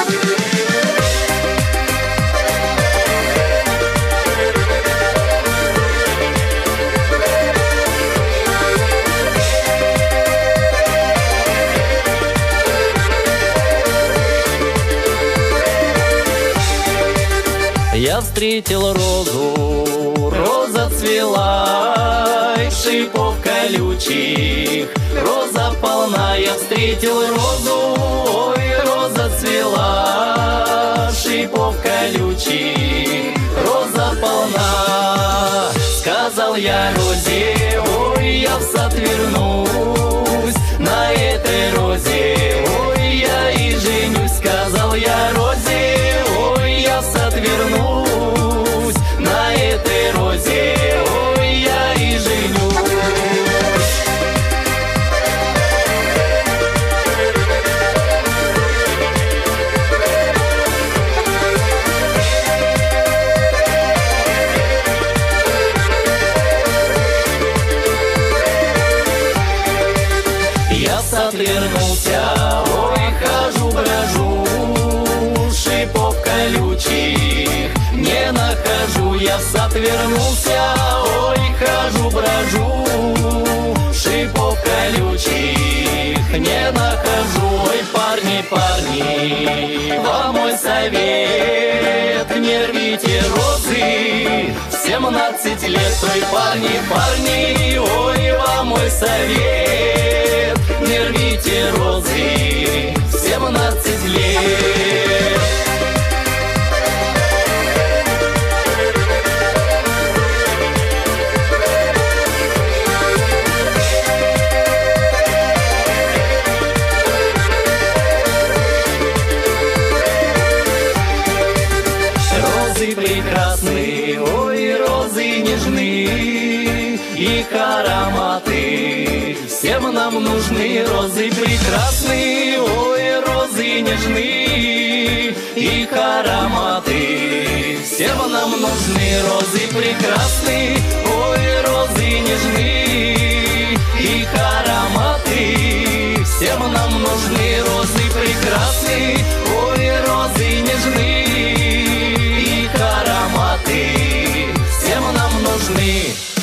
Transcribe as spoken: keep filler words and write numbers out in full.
Я встретил розу, роза цвела, шипов колючих, роза полна. Я встретил розу, ой, роза цвела, шипов колючих, роза полна. Сказал я розе, ой, я в сад вернусь, на этой розе, ой, я и женюсь. Сказал я розе, ой, я в сад вернусь, на этой розе, ой, я и женюсь. Я в сад вернулся, ой, хожу, брожу, шипов колючих не нахожу. Я в сад вернулся, ой, хожу, брожу, шипов колючих не нахожу. Ой, парни, парни, вам мой совет: не рвите розы в семнадцать лет. Ой, парни, парни, ой, вам мой совет: не рвите розы в семнадцать лет. Розы прекрасны, ой, розы нежны, их ароматы всем нам нужны. Розы прекрасны, ой, розы нежны, их ароматы всем нам нужны. Розы прекрасны, ой, розы нежны, их ароматы всем нам нужны. Розы прекрасны, ой, розы нежны, их ароматы всем нам нужны.